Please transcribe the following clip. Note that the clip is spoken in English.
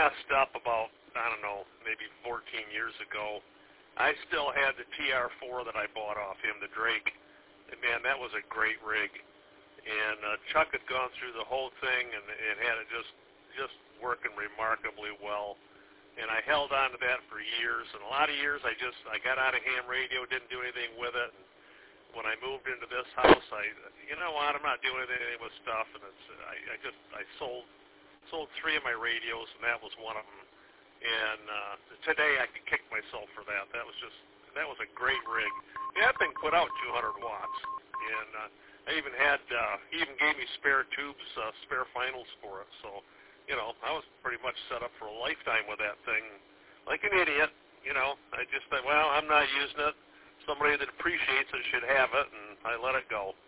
messed up about, I don't know, maybe 14 years ago. I still had the TR4 that I bought off him, the Drake. And man, that was a great rig. And Chuck had gone through the whole thing and had it just working remarkably well. And I held on to that for years. And a lot of years I got out of ham radio, didn't do anything with it. And when I moved into this house, you know what, I'm not doing anything with stuff. And I sold 3 of my radios, and that was one of them. And today I could kick myself for that. That was a great rig. That thing put out 200 watts. And I even had, he even gave me spare tubes, spare finals for it. So, you know, I was pretty much set up for a lifetime with that thing. Like an idiot, you know. I just thought, well, I'm not using it. Somebody that appreciates it should have it, and I let it go.